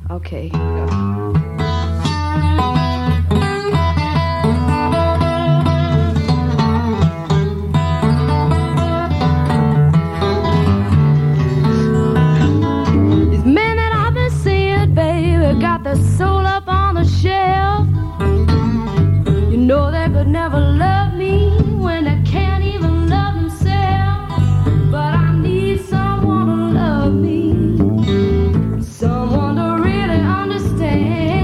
Okay, here we go. These men that I've been seeing, baby, got their soul up on the shelf. You know they could never love me when they can't even love themselves. But I need someone to love me, someone to really understand.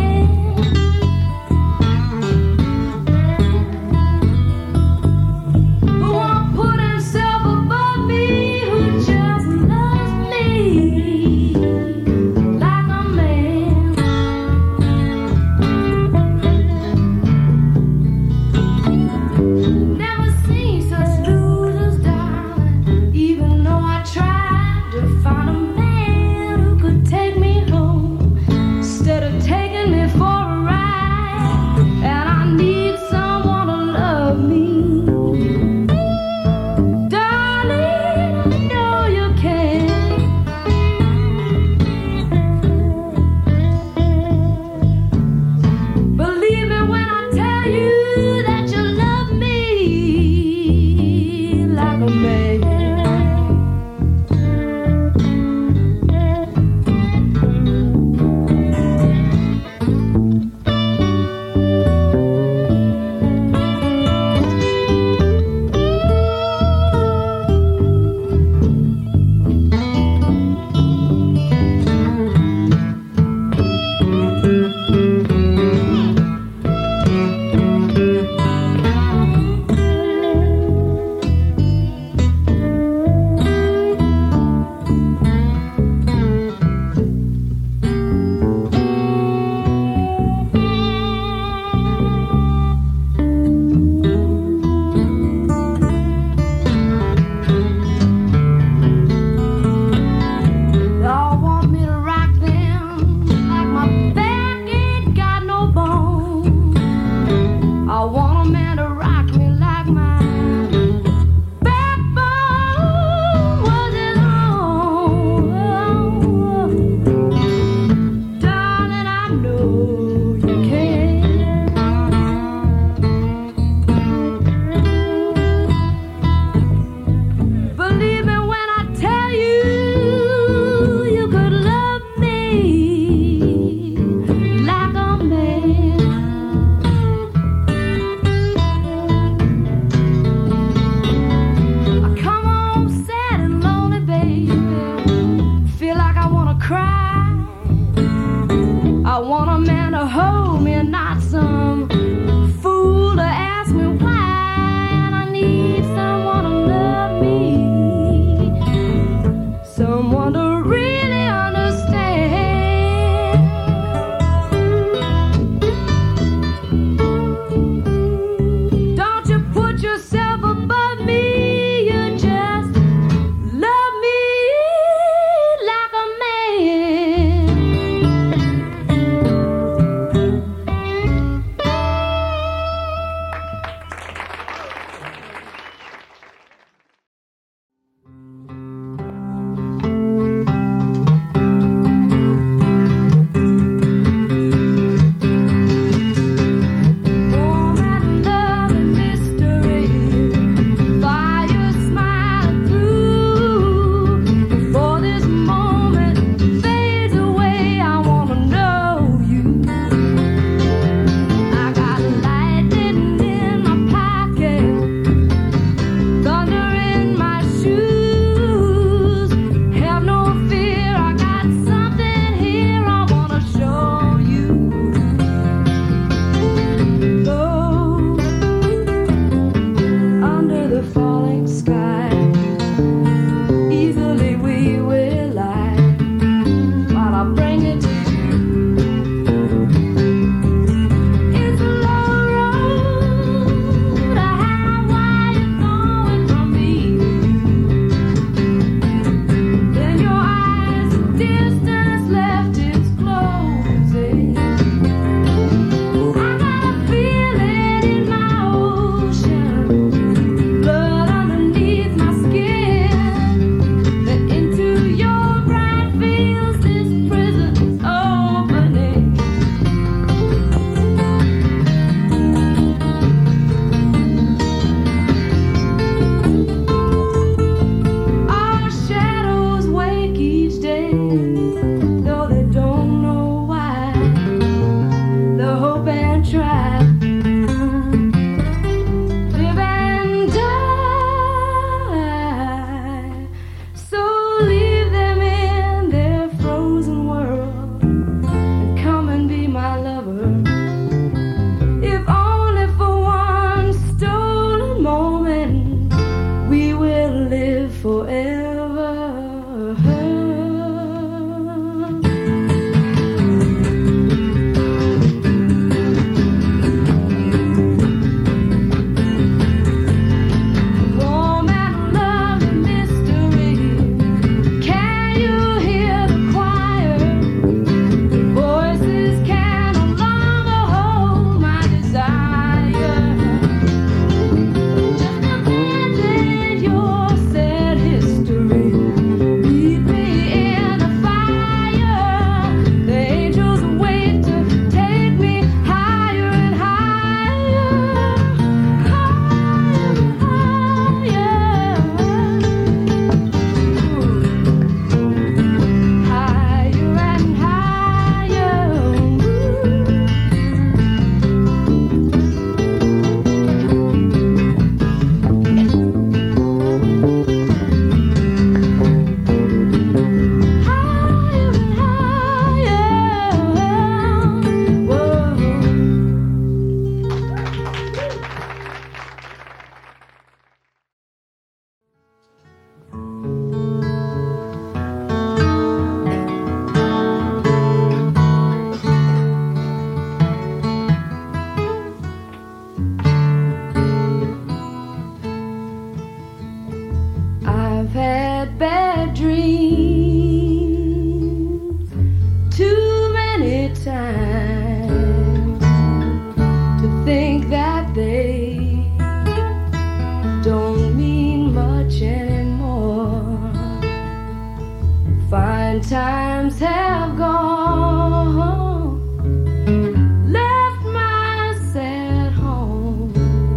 times have gone, left my sad home.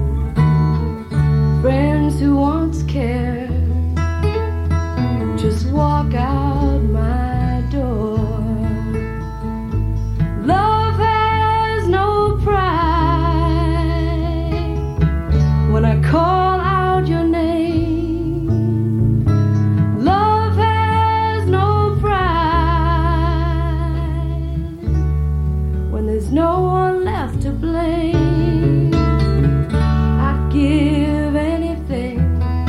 Friends who once cared just walk out my door. Love has no pride. When I call out your name, love has no pride. When there's no one left to blame, I'd give anything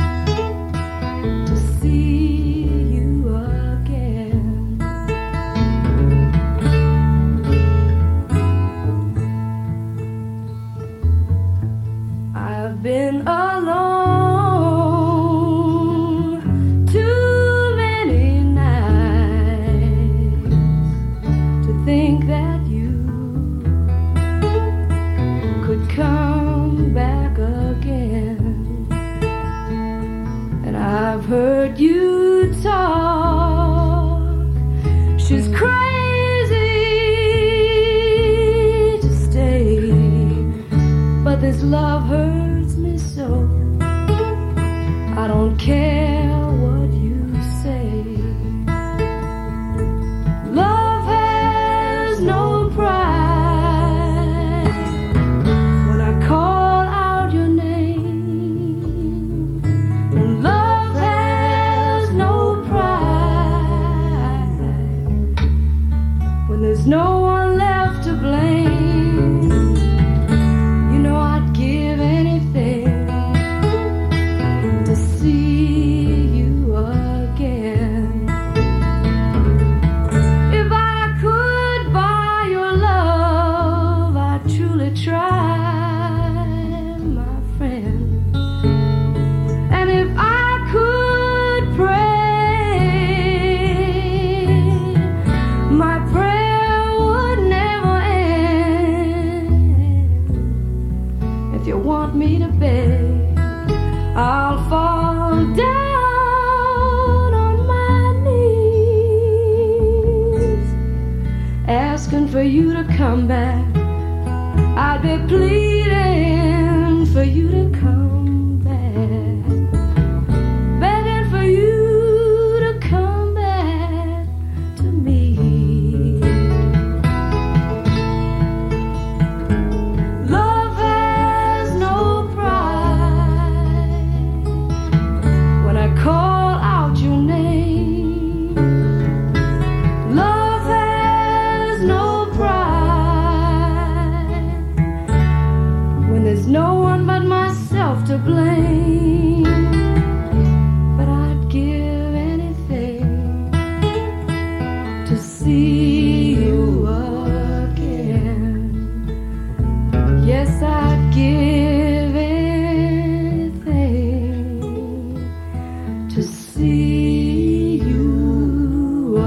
to see you again. I've been alone too many nights to think that you could come back again. And I've heard you talk. She's crazy to stay, but this love hurts me so. I don't care what you say. Love has no pride. When I call out your name, and love has no pride. When there's no one left to blame, you know I'd give anything to see you again. If I could buy your love, I'd truly try, my friend. And if I could pray, my prayer would never end. If you want me to beg, I'll fall down on my knees, asking for you to come back. I'd be pleading for you to come back, begging for you to come back to me. Love has no pride. When I call out your name, love has no pride. When there's no one but myself to blame, but I'd give anything to see you again. Yes, I'd give anything to see you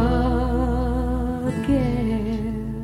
again.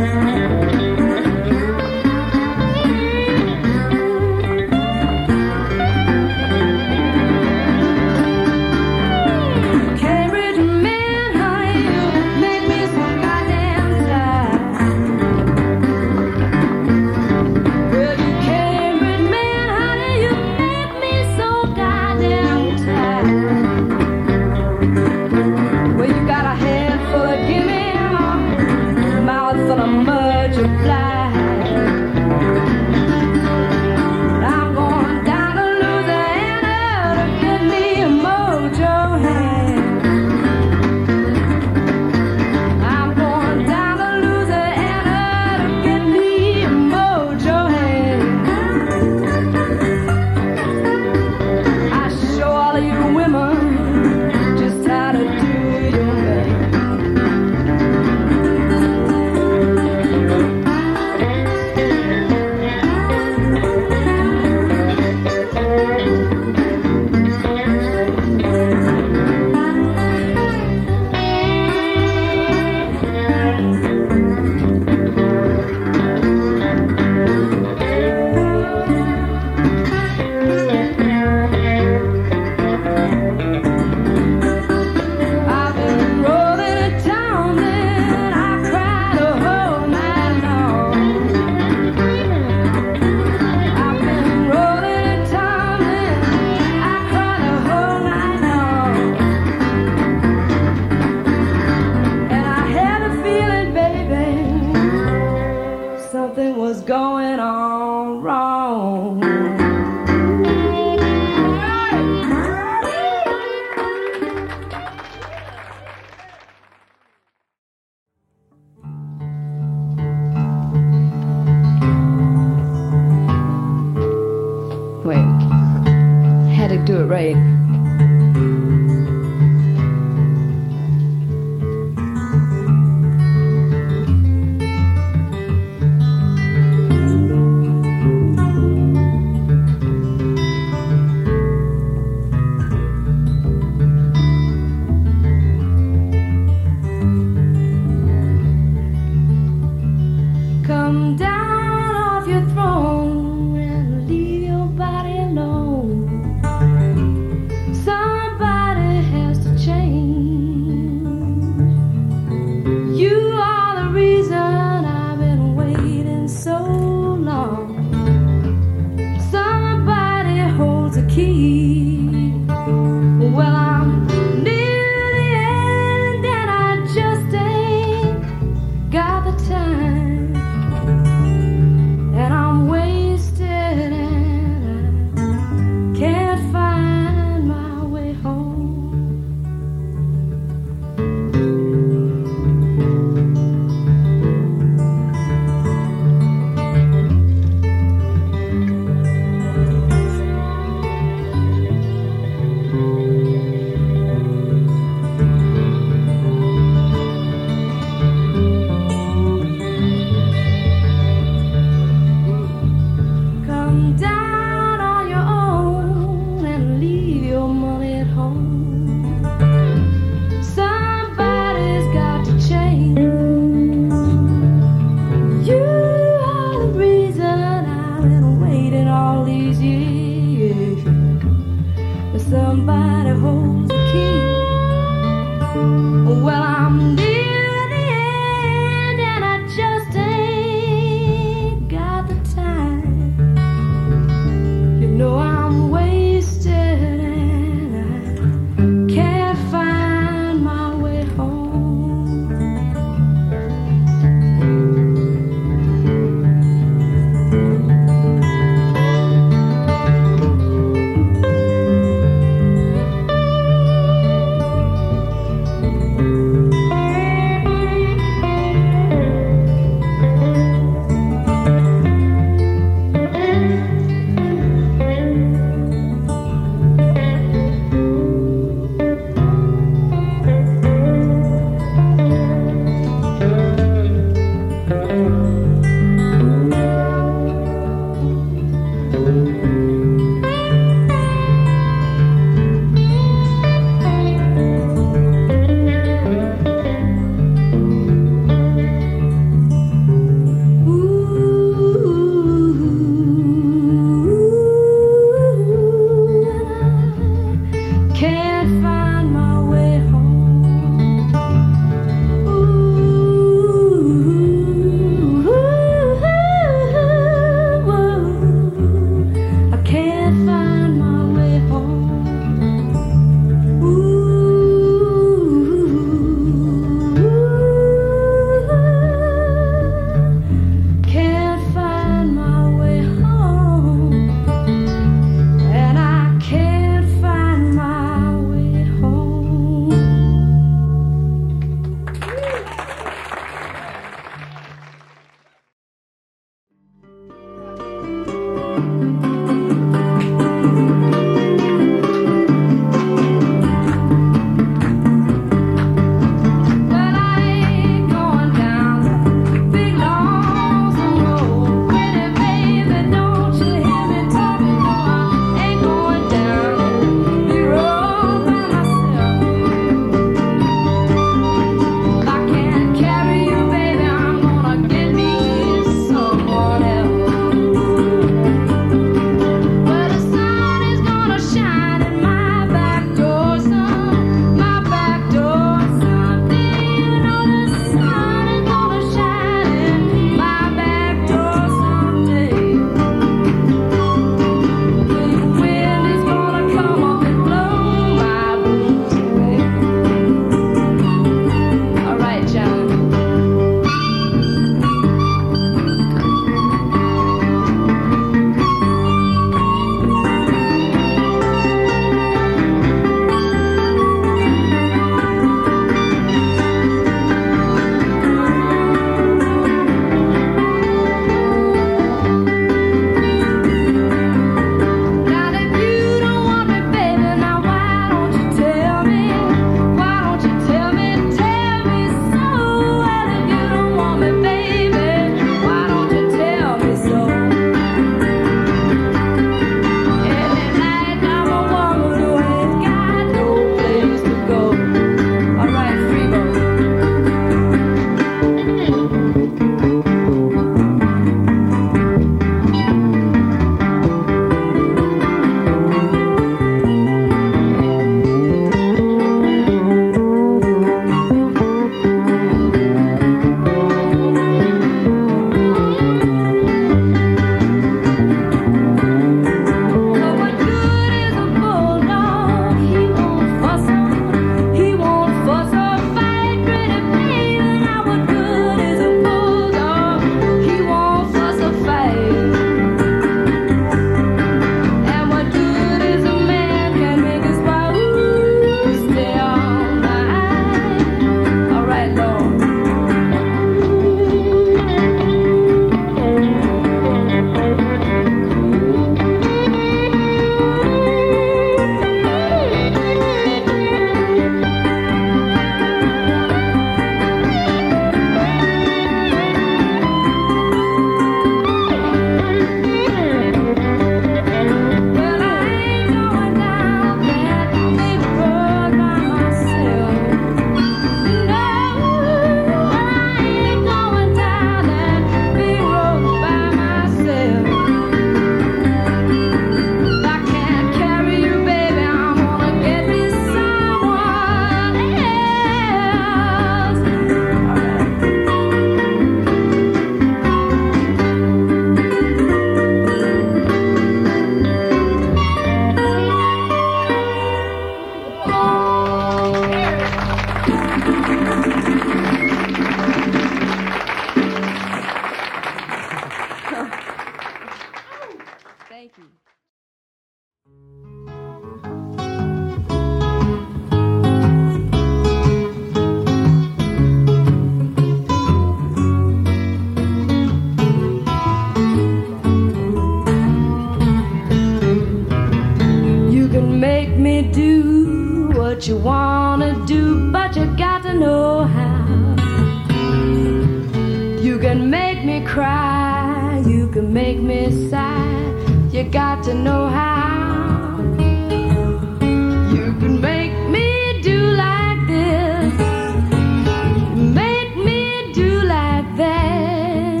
cry, you can make me sigh. You got to know how. You can make me do like this, make me do like that.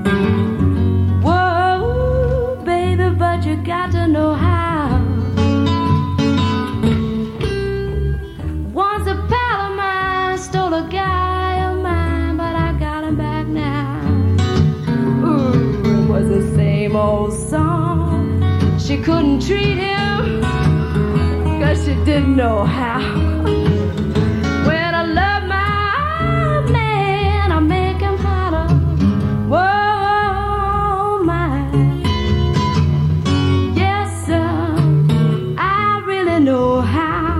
Whoa, baby, but you got to know how. Once a pal of mine stole a guy of mine, but I got him back now. Ooh, it was the same old song. She couldn't treat him, 'cause she didn't know how. When I love my man, I make him holler. Whoa, my. Yes, sir, I really know how.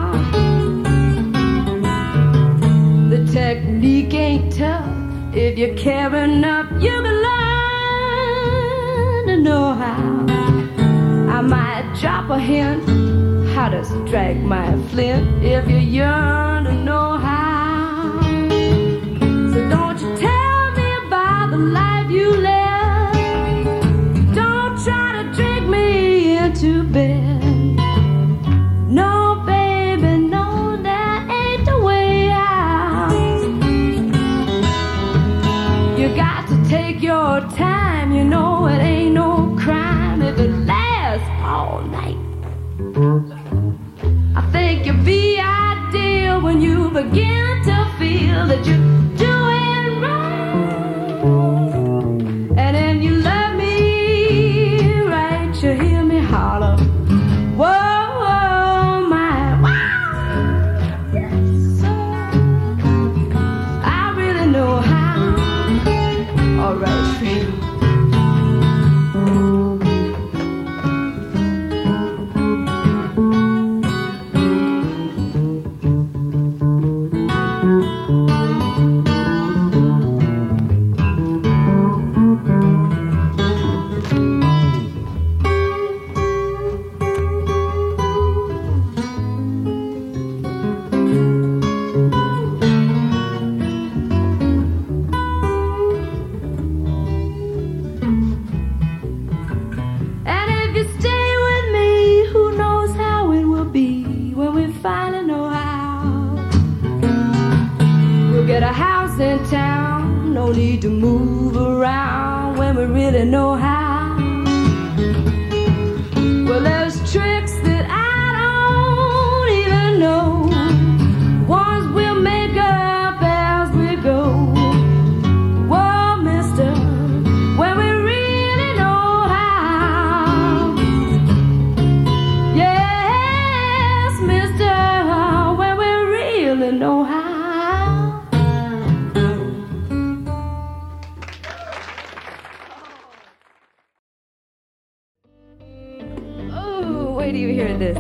The technique ain't tough. If you're caring enough, you can learn to know how. I might drop a hint how to strike my flint if you yearn to know how. So don't you tell me about the life you live. Don't try to drink me into bed. No, baby, no, that ain't the way out. You got to take your time, you know it ain't no crime if it lasts all night. I think you'll be ideal when you begin to feel that you're doing right. And then you love me right, you hear me holler. Whoa, my, wow. So I really know how. All right, friend. No need to move around when we really know how. Well, there's tricks that I don't even know. Ones we'll make up as we go. Whoa, mister, when we really know how. Yes, mister, when we really know how. Wait till you hear this.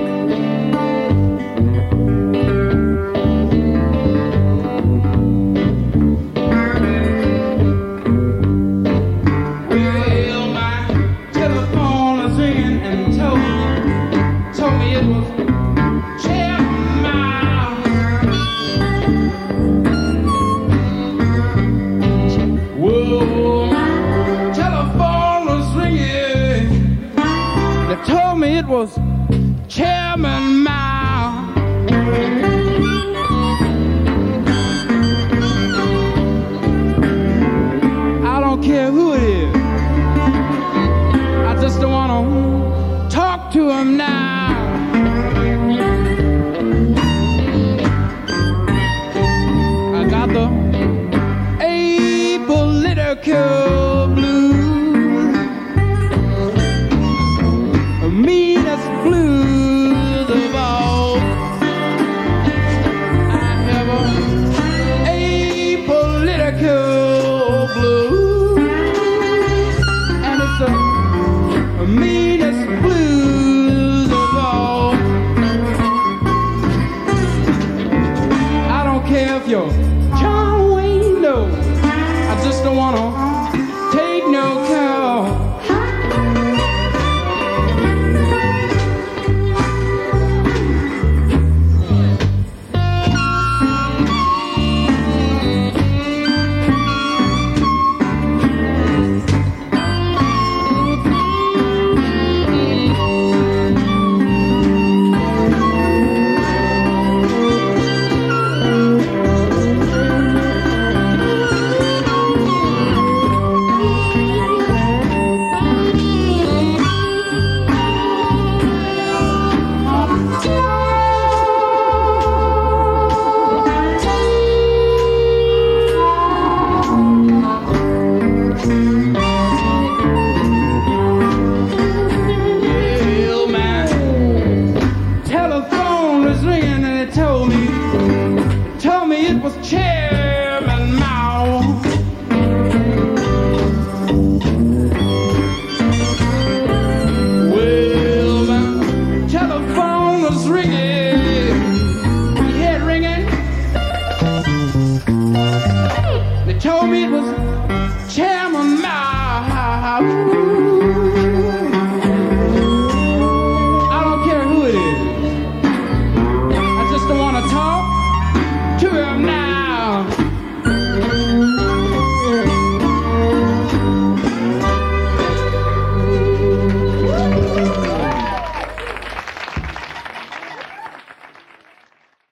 Well, my telephone was ringing and told me it was Chairman Mao. Whoa, my telephone was ringing. They told me it was Chairman Mao. I don't care who it is. I just don't want to talk to him now. I got the apolitical blues, the meanest blues of all. I have a apolitical blues, and it's the meanest blues of all. I don't care if you're John Wayne, no, I just don't want to take no call. was Chairman Mao. Well, my telephone was ringing, my head ringing. They told me it was